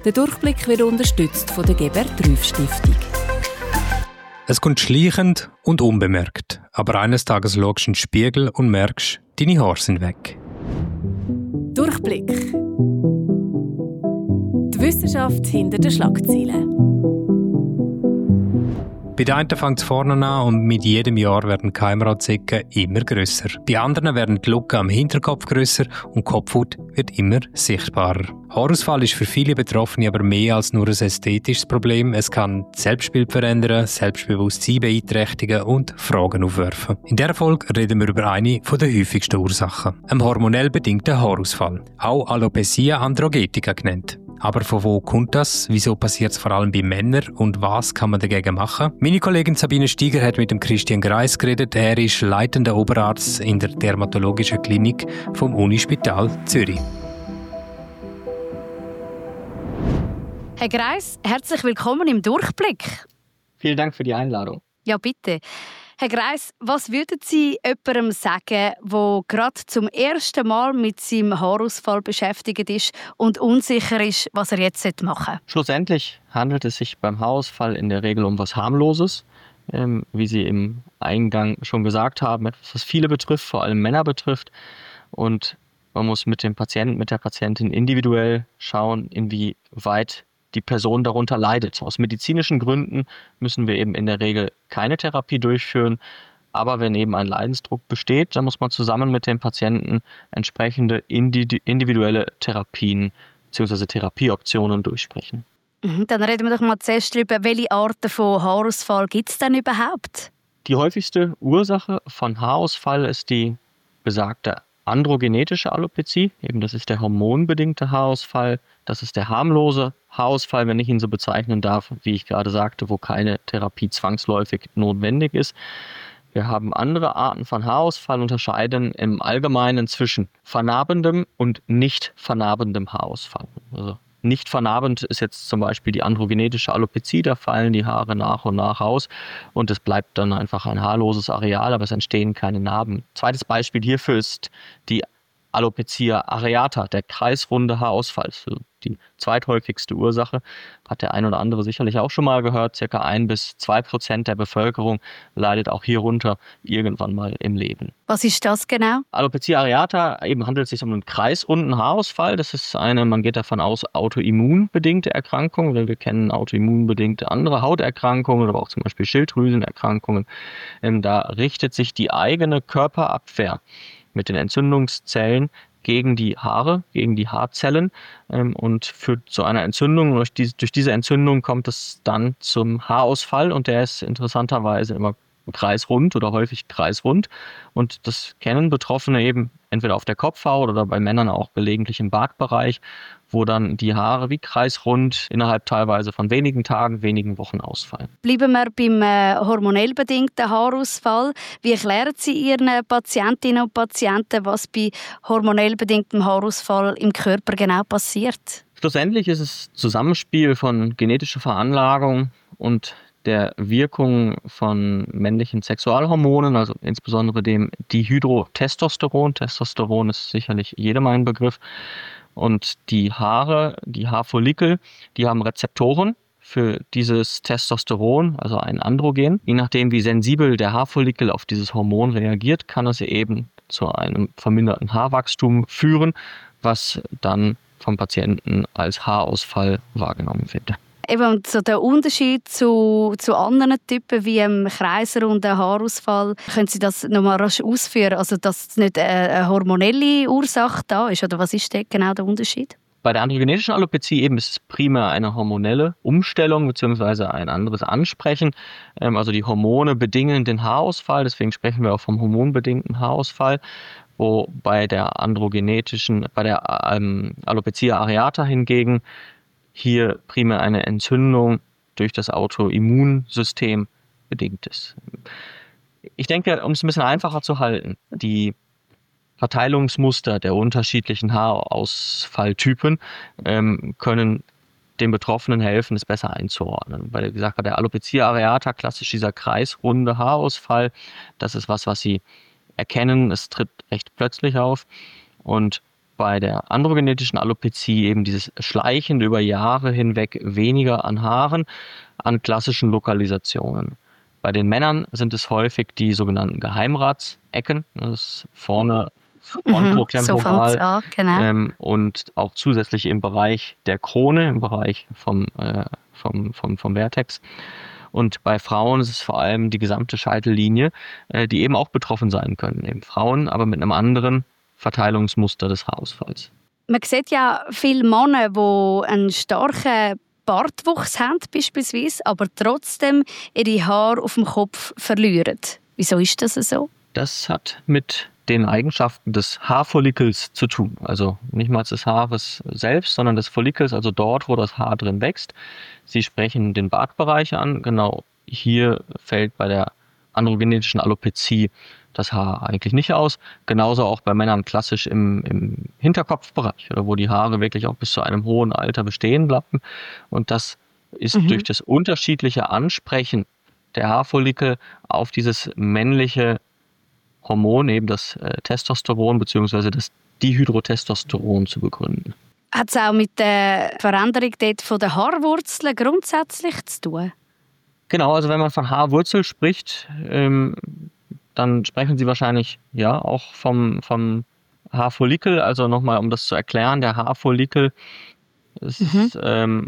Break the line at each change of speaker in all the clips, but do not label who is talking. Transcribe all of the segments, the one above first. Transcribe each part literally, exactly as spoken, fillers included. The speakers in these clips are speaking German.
Der Durchblick wird unterstützt von der Gebert-Rüff-Stiftung.
Es kommt schleichend und unbemerkt, aber eines Tages schaust du in den Spiegel und merkst, deine Haare sind weg.
Durchblick. Die Wissenschaft hinter den Schlagzeilen.
Bei den einen fängt es vorne an und mit jedem Jahr werden die Keimratsecken immer grösser. Bei anderen werden die Lücken am Hinterkopf grösser und die Kopfhaut wird immer sichtbarer. Haarausfall ist für viele Betroffene aber mehr als nur ein ästhetisches Problem. Es kann das Selbstbild verändern, Selbstbewusstsein beeinträchtigen und Fragen aufwerfen. In dieser Folge reden wir über eine der häufigsten Ursachen: einen hormonell bedingten Haarausfall, auch Alopecia androgetica genannt. Aber von wo kommt das? Wieso passiert es vor allem bei Männern? Und was kann man dagegen machen? Meine Kollegin Sabine Steiger hat mit dem Christian Greis geredet. Er ist leitender Oberarzt in der dermatologischen Klinik vom Unispital Zürich.
Herr Greis, herzlich willkommen im Durchblick.
Vielen Dank für die Einladung.
Ja, bitte. Herr Greis, was würden Sie jemandem sagen, der gerade zum ersten Mal mit seinem Haarausfall beschäftigt ist und unsicher ist, was er jetzt machen sollte?
Schlussendlich handelt es sich beim Haarausfall in der Regel um etwas Harmloses. Ähm, wie Sie im Eingang schon gesagt haben, etwas, was viele betrifft, vor allem Männer betrifft. Und man muss mit dem Patienten, mit der Patientin individuell schauen, inwieweit die Person darunter leidet. Aus medizinischen Gründen müssen wir eben in der Regel keine Therapie durchführen. Aber wenn eben ein Leidensdruck besteht, dann muss man zusammen mit dem Patienten entsprechende individuelle Therapien bzw. Therapieoptionen durchsprechen.
Mhm, dann reden wir doch mal zuerst darüber, welche Arten von Haarausfall gibt es denn überhaupt?
Die häufigste Ursache von Haarausfall ist die besagte androgenetische Alopezie, eben das ist der hormonbedingte Haarausfall. Das ist der harmlose Haarausfall, wenn ich ihn so bezeichnen darf, wie ich gerade sagte, wo keine Therapie zwangsläufig notwendig ist. Wir haben andere Arten von Haarausfall, unterscheiden im Allgemeinen zwischen vernarbendem und nicht vernarbendem Haarausfall. Also nicht vernarbend ist jetzt zum Beispiel die androgenetische Alopezie, da fallen die Haare nach und nach aus und es bleibt dann einfach ein haarloses Areal, aber es entstehen keine Narben. Zweites Beispiel hierfür ist die Alopecia areata, der kreisrunde Haarausfall. Die zweithäufigste Ursache, hat der ein oder andere sicherlich auch schon mal gehört. Circa ein bis zwei Prozent der Bevölkerung leidet auch hierunter irgendwann mal im Leben.
Was ist das genau?
Alopecia areata, eben handelt es sich um einen kreisrunden Haarausfall. Das ist eine, man geht davon aus, autoimmunbedingte Erkrankung. Weil wir kennen autoimmunbedingte andere Hauterkrankungen, aber auch zum Beispiel Schilddrüsenerkrankungen. Da richtet sich die eigene Körperabwehr mit den Entzündungszellen gegen die Haare, gegen die Haarzellen ähm, und führt zu einer Entzündung. Durch diese, durch diese Entzündung kommt es dann zum Haarausfall und der ist interessanterweise immer kreisrund oder häufig kreisrund. Und das kennen Betroffene eben entweder auf der Kopfhaut oder bei Männern auch gelegentlich im Bartbereich, wo dann die Haare wie kreisrund innerhalb teilweise von wenigen Tagen, wenigen Wochen ausfallen.
Bleiben wir beim äh, hormonell bedingten Haarausfall. Wie erklären Sie Ihren Patientinnen und Patienten, was bei hormonell bedingtem Haarausfall im Körper genau passiert?
Schlussendlich ist es Zusammenspiel von genetischer Veranlagung und der Wirkung von männlichen Sexualhormonen, also insbesondere dem Dihydrotestosteron. Testosteron ist sicherlich jedem ein Begriff. Und die Haare, die Haarfollikel, die haben Rezeptoren für dieses Testosteron, also ein Androgen. Je nachdem, wie sensibel der Haarfollikel auf dieses Hormon reagiert, kann es eben zu einem verminderten Haarwachstum führen, was dann vom Patienten als Haarausfall wahrgenommen wird.
Eben so der Unterschied zu, zu anderen Typen wie einem kreisrunden Haarausfall, können Sie das nochmal rasch ausführen? Also dass nicht eine hormonelle Ursache da ist, oder was ist da genau der Unterschied?
Bei der androgenetischen Alopezie eben ist es primär eine hormonelle Umstellung bzw. ein anderes Ansprechen. Also die Hormone bedingen den Haarausfall, deswegen sprechen wir auch vom hormonbedingten Haarausfall. Wo bei der androgenetischen, bei der ähm, Alopecia areata hingegen hier primär eine Entzündung durch das Autoimmunsystem bedingt ist. Ich denke, um es ein bisschen einfacher zu halten, die Verteilungsmuster der unterschiedlichen Haarausfalltypen ähm, können den Betroffenen helfen, es besser einzuordnen. Weil, wie gesagt, bei der Alopecia areata klassisch dieser kreisrunde Haarausfall, das ist was, was Sie erkennen, es tritt recht plötzlich auf und bei der androgenetischen Alopezie eben dieses schleichende über Jahre hinweg weniger an Haaren, an klassischen Lokalisationen. Bei den Männern sind es häufig die sogenannten Geheimratsecken, das ist vorne frontotemporal,
so an, genau.
ähm, und auch zusätzlich im Bereich der Krone, im Bereich vom, äh, vom, vom, vom Vertex. Und bei Frauen ist es vor allem die gesamte Scheitellinie, äh, die eben auch betroffen sein können. Eben Frauen, aber mit einem anderen Verteilungsmuster des Haarausfalls.
Man sieht ja viele Männer, die einen starken Bartwuchs haben, beispielsweise, aber trotzdem ihre Haare auf dem Kopf verlieren. Wieso ist das so?
Das hat mit den Eigenschaften des Haarfollikels zu tun. Also nicht mal des Haares selbst, sondern des Follikels, also dort, wo das Haar drin wächst. Sie sprechen den Bartbereich an. Genau hier fällt bei der androgenetischen Alopezie das Haar eigentlich nicht aus. Genauso auch bei Männern klassisch im, im Hinterkopfbereich, oder wo die Haare wirklich auch bis zu einem hohen Alter bestehen bleiben. Und das ist mhm. durch das unterschiedliche Ansprechen der Haarfollikel auf dieses männliche Hormon, eben das äh, Testosteron bzw. das Dihydrotestosteron zu begründen.
Hat es auch mit der Veränderung dort von der Haarwurzeln grundsätzlich zu tun?
Genau, also wenn man von Haarwurzel spricht, ähm, dann sprechen Sie wahrscheinlich ja auch vom, vom Haarfollikel. Also nochmal, um das zu erklären, der Haarfollikel ist mhm. ähm,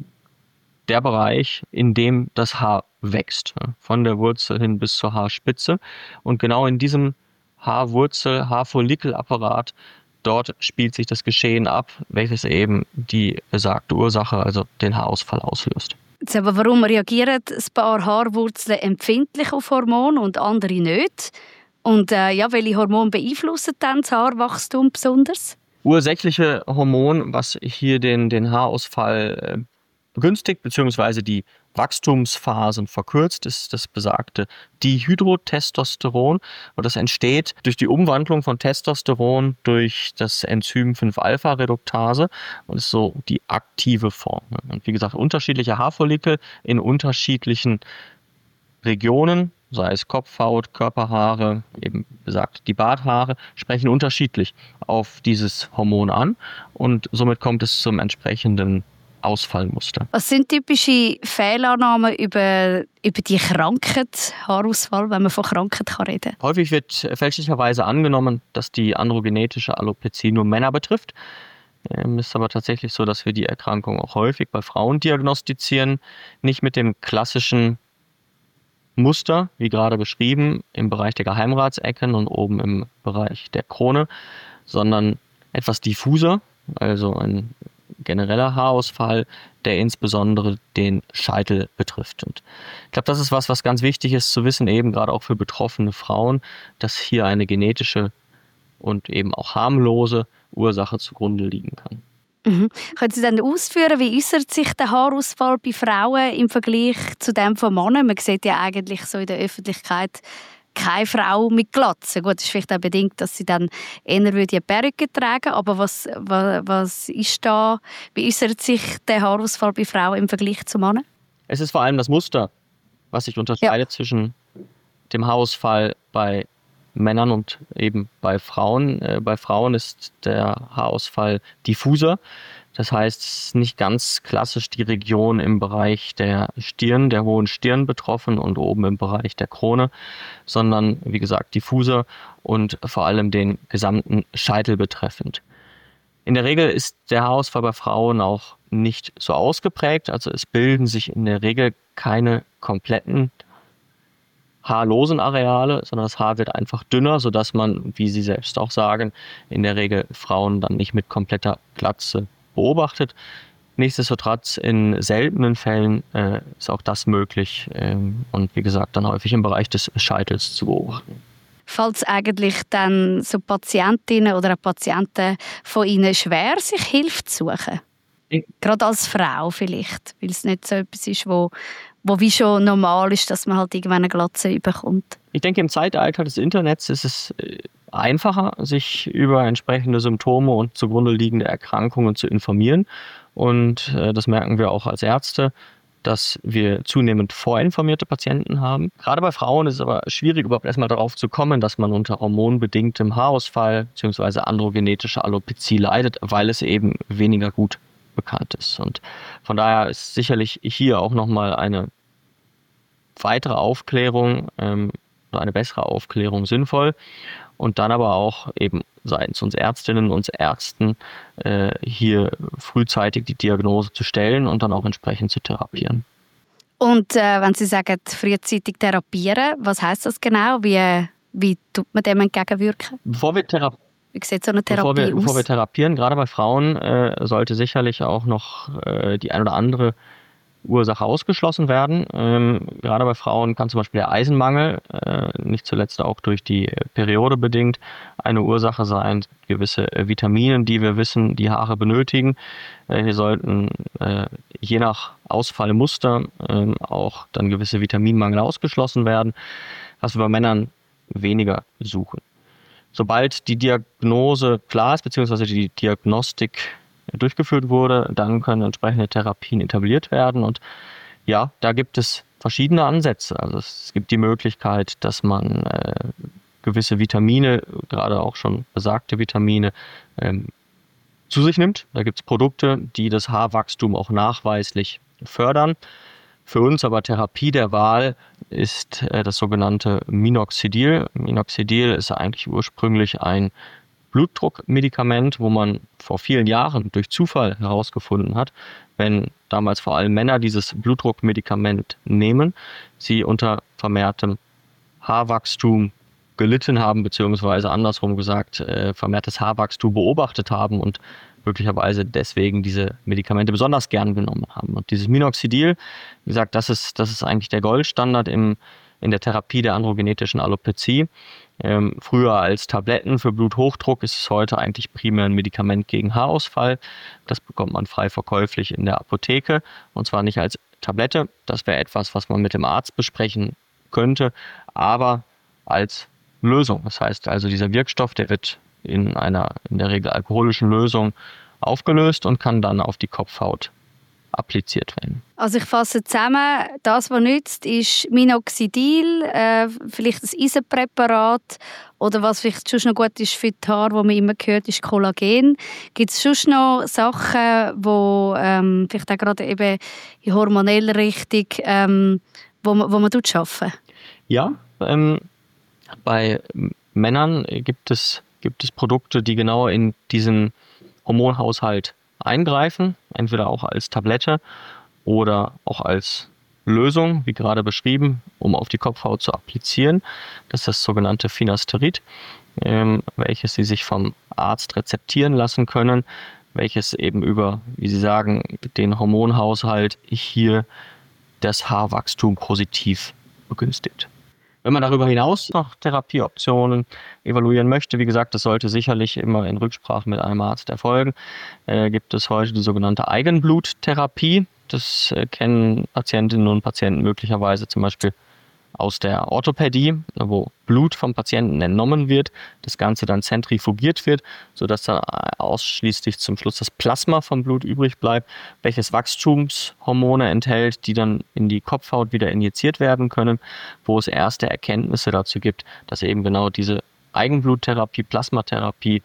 der Bereich, in dem das Haar wächst, von der Wurzel hin bis zur Haarspitze. Und genau in diesem Haarwurzel, Haarfollikelapparat, dort spielt sich das Geschehen ab, welches eben die besagte Ursache, also den Haarausfall auslöst.
Jetzt aber warum reagieren ein paar Haarwurzeln empfindlich auf Hormone und andere nicht? Und äh, ja, welche Hormone beeinflussen dann das Haarwachstum besonders?
Ursächliche Hormon, was hier den, den Haarausfall äh, begünstigt, beziehungsweise die Wachstumsphasen verkürzt, ist das besagte Dihydrotestosteron. Und das entsteht durch die Umwandlung von Testosteron durch das Enzym fünf Alpha Reduktase und ist so die aktive Form. Und wie gesagt, unterschiedliche Haarfollikel in unterschiedlichen Regionen, sei es Kopfhaut, Körperhaare, eben besagt die Barthaare, sprechen unterschiedlich auf dieses Hormon an und somit kommt es zum entsprechenden Ausfallmuster.
Was sind typische Fehlannahmen über, über die Krankheit Haarausfall, wenn man von Krankheit kann reden kann?
Häufig wird fälschlicherweise angenommen, dass die androgenetische Alopezie nur Männer betrifft. Es ist aber tatsächlich so, dass wir die Erkrankung auch häufig bei Frauen diagnostizieren. Nicht mit dem klassischen Muster, wie gerade beschrieben, im Bereich der Geheimratsecken und oben im Bereich der Krone, sondern etwas diffuser, also ein genereller Haarausfall, der insbesondere den Scheitel betrifft. Und ich glaube, das ist was, was ganz wichtig ist zu wissen, eben gerade auch für betroffene Frauen, dass hier eine genetische und eben auch harmlose Ursache zugrunde liegen kann.
Mhm. Können Sie dann ausführen, wie äußert sich der Haarausfall bei Frauen im Vergleich zu dem von Männern? Man sieht ja eigentlich so in der Öffentlichkeit keine Frau mit Glatze. Gut, das ist vielleicht auch bedingt, dass sie dann eher eine Perücke tragen. Aber was, was, was ist da, wie äußert sich der Haarausfall bei Frauen im Vergleich zu Männern?
Es ist vor allem das Muster, was sich unterscheidet ja. zwischen dem Haarausfall bei Männern und eben bei Frauen. Äh, bei Frauen ist der Haarausfall diffuser. Das heißt, es ist nicht ganz klassisch die Region im Bereich der Stirn, der hohen Stirn betroffen und oben im Bereich der Krone, sondern, wie gesagt, diffuser und vor allem den gesamten Scheitel betreffend. In der Regel ist der Haarausfall bei Frauen auch nicht so ausgeprägt. Also es bilden sich in der Regel keine kompletten haarlosen Areale, sondern das Haar wird einfach dünner, sodass man, wie Sie selbst auch sagen, in der Regel Frauen dann nicht mit kompletter Glatze beobachtet. Nichtsdestotrotz in seltenen Fällen äh, ist auch das möglich ähm, und wie gesagt dann häufig im Bereich des Scheitels zu beobachten.
Fällt es eigentlich dann so Patientinnen oder Patienten von Ihnen schwer, sich Hilfe zu suchen? Ich Gerade als Frau vielleicht, weil es nicht so etwas ist, wo, wo wie schon normal ist, dass man halt irgendwann eine Glatze bekommt.
Ich denke, im Zeitalter des Internets ist es einfacher, sich über entsprechende Symptome und zugrunde liegende Erkrankungen zu informieren. Und äh, das merken wir auch als Ärzte. dass wir zunehmend vorinformierte Patienten haben. Gerade bei Frauen ist es aber schwierig, überhaupt erstmal darauf zu kommen, dass man unter hormonbedingtem Haarausfall bzw. androgenetische Alopezie leidet, weil es eben weniger gut bekannt ist. Und von daher ist sicherlich hier auch nochmal eine weitere Aufklärung ähm, oder eine bessere Aufklärung sinnvoll. Und dann aber auch eben seitens uns Ärztinnen und Ärzten äh, hier frühzeitig die Diagnose zu stellen und dann auch entsprechend zu therapieren.
Und äh, wenn Sie sagen, frühzeitig therapieren, was heisst das genau? Wie, wie tut man dem entgegenwirken?
Bevor wir, Thera-
wie sieht so eine Therapie
bevor wir,
aus?
bevor wir therapieren, gerade bei Frauen, äh, sollte sicherlich auch noch äh, die ein oder andere Ursache ausgeschlossen werden. Ähm, gerade bei Frauen kann zum Beispiel der Eisenmangel, äh, nicht zuletzt auch durch die Periode bedingt, eine Ursache sein. Gewisse äh, Vitamine, die wir wissen, die Haare benötigen. Äh, hier sollten äh, je nach Ausfallmuster äh, auch dann gewisse Vitaminmangel ausgeschlossen werden, was wir bei Männern weniger suchen. Sobald die Diagnose klar ist, beziehungsweise die Diagnostik durchgeführt wurde, dann können entsprechende Therapien etabliert werden. Und ja, da gibt es verschiedene Ansätze. Also es gibt die Möglichkeit, dass man äh, gewisse Vitamine, gerade auch schon besagte Vitamine, ähm, zu sich nimmt. Da gibt es Produkte, die das Haarwachstum auch nachweislich fördern. Für uns aber Therapie der Wahl ist äh, das sogenannte Minoxidil. Minoxidil ist eigentlich ursprünglich ein Blutdruckmedikament, wo man vor vielen Jahren durch Zufall herausgefunden hat, wenn damals vor allem Männer dieses Blutdruckmedikament nehmen, sie unter vermehrtem Haarwachstum gelitten haben, beziehungsweise andersrum gesagt, äh, vermehrtes Haarwachstum beobachtet haben und möglicherweise deswegen diese Medikamente besonders gern genommen haben. Und dieses Minoxidil, wie gesagt, das ist, das ist eigentlich der Goldstandard im, in der Therapie der androgenetischen Alopezie. Ähm, früher als Tabletten für Bluthochdruck ist es heute eigentlich primär ein Medikament gegen Haarausfall. Das bekommt man frei verkäuflich in der Apotheke und zwar nicht als Tablette. Das wäre etwas, was man mit dem Arzt besprechen könnte, aber als Lösung. Das heißt also, dieser Wirkstoff, der wird in einer in der Regel alkoholischen Lösung aufgelöst und kann dann auf die Kopfhaut appliziert werden.
Also ich fasse zusammen, das, was nützt, ist Minoxidil, äh, vielleicht ein Eisenpräparat oder was vielleicht schon noch gut ist für die Haare, wo man immer hört, ist Kollagen. Gibt es schon noch Sachen, wo ähm, vielleicht auch gerade eben in hormoneller Richtung, ähm, wo man, wo man arbeiten?
Ja, ähm, bei Männern gibt es, gibt es Produkte, die genau in diesen Hormonhaushalt eingreifen, entweder auch als Tablette oder auch als Lösung, wie gerade beschrieben, um auf die Kopfhaut zu applizieren. Das ist das sogenannte Finasterid, ähm, welches Sie sich vom Arzt rezeptieren lassen können, welches eben über, wie Sie sagen, den Hormonhaushalt hier das Haarwachstum positiv begünstigt. Wenn man darüber hinaus noch Therapieoptionen evaluieren möchte, wie gesagt, das sollte sicherlich immer in Rücksprache mit einem Arzt erfolgen, äh, gibt es heute die sogenannte Eigenbluttherapie. Das äh, kennen Patientinnen und Patienten möglicherweise zum Beispiel aus der Orthopädie, wo Blut vom Patienten entnommen wird, das Ganze dann zentrifugiert wird, sodass dann ausschließlich zum Schluss das Plasma vom Blut übrig bleibt, welches Wachstumshormone enthält, die dann in die Kopfhaut wieder injiziert werden können, wo es erste Erkenntnisse dazu gibt, dass eben genau diese Eigenbluttherapie, Plasmatherapie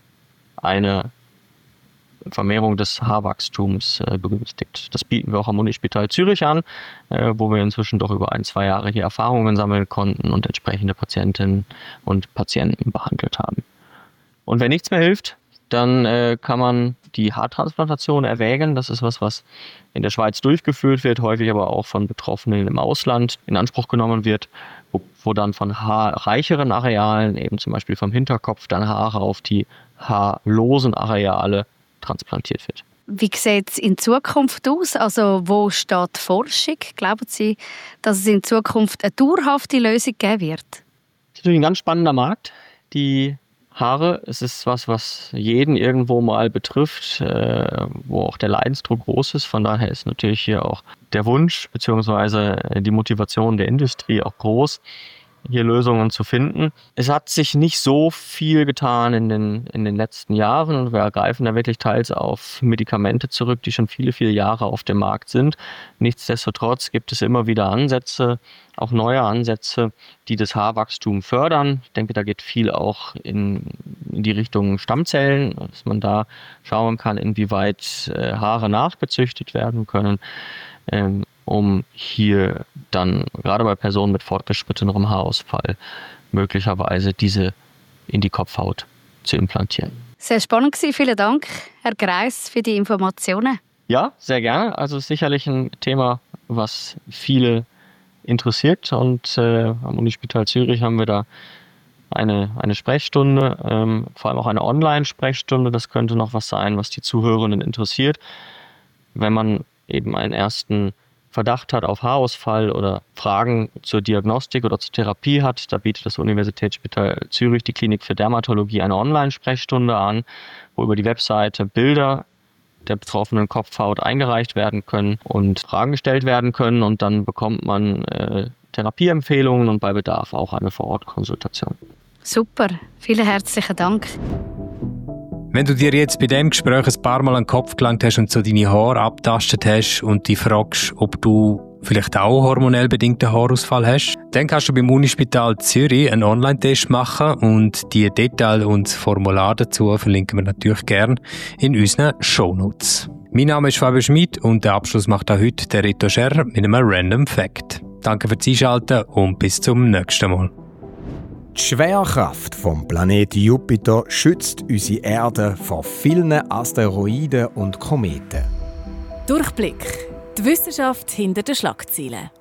eine Vermehrung des Haarwachstums äh, begünstigt. Das bieten wir auch am Unispital Zürich an, äh, wo wir inzwischen doch über ein, zwei Jahre hier Erfahrungen sammeln konnten und entsprechende Patientinnen und Patienten behandelt haben. Und wenn nichts mehr hilft, dann äh, kann man die Haartransplantation erwägen. Das ist was, was in der Schweiz durchgeführt wird, häufig aber auch von Betroffenen im Ausland in Anspruch genommen wird, wo, wo dann von haarreicheren Arealen, eben zum Beispiel vom Hinterkopf, dann Haare auf die haarlosen Areale transplantiert wird.
Wie sieht es in Zukunft aus? Also wo steht die Forschung? Glauben Sie, dass es in Zukunft eine dauerhafte Lösung geben wird?
Das ist natürlich ein ganz spannender Markt. Die Haare, es ist was, was jeden irgendwo mal betrifft, äh, wo auch der Leidensdruck groß ist. Von daher ist natürlich hier auch der Wunsch bzw. die Motivation der Industrie auch groß. hier Lösungen zu finden. Es hat sich nicht so viel getan in den, in den letzten Jahren und wir greifen da wirklich teils auf Medikamente zurück, die schon viele, viele Jahre auf dem Markt sind. Nichtsdestotrotz gibt es immer wieder Ansätze, auch neue Ansätze, die das Haarwachstum fördern. Ich denke, da geht viel auch in, in die Richtung Stammzellen, dass man da schauen kann, inwieweit äh, Haare nachgezüchtet werden können, ähm, um hier dann gerade bei Personen mit fortgeschrittenerem Haarausfall möglicherweise diese in die Kopfhaut zu implantieren.
Sehr spannend gewesen. Vielen Dank, Herr Greiss, für die Informationen.
Ja, sehr gerne. Also sicherlich ein Thema, was viele interessiert. Und äh, am Unispital Zürich haben wir da eine, eine Sprechstunde, ähm, vor allem auch eine Online-Sprechstunde. Das könnte noch was sein, was die Zuhörenden interessiert. Wenn man eben einen ersten Verdacht hat auf Haarausfall oder Fragen zur Diagnostik oder zur Therapie hat, da bietet das Universitätsspital Zürich, die Klinik für Dermatologie, eine Online-Sprechstunde an, wo über die Webseite Bilder der betroffenen Kopfhaut eingereicht werden können und Fragen gestellt werden können und dann bekommt man äh, Therapieempfehlungen und bei Bedarf auch eine Vor-Ort-Konsultation.
Super, vielen herzlichen Dank.
Wenn du dir jetzt bei dem Gespräch ein paar Mal an den Kopf gelangt hast und so deine Haare abtastet hast und dich fragst, ob du vielleicht auch hormonell bedingten Haarausfall hast, dann kannst du beim Unispital Zürich einen Online-Test machen und die Details und das Formular dazu verlinken wir natürlich gerne in unseren Shownotes. Mein Name ist Fabio Schmid und den Abschluss macht auch heute der Rito Scherr mit einem Random Fact. Danke fürs Einschalten und bis zum nächsten Mal.
Die Schwerkraft vom Planeten Jupiter schützt unsere Erde vor vielen Asteroiden und Kometen.
Durchblick. Die Wissenschaft hinter den Schlagzeilen.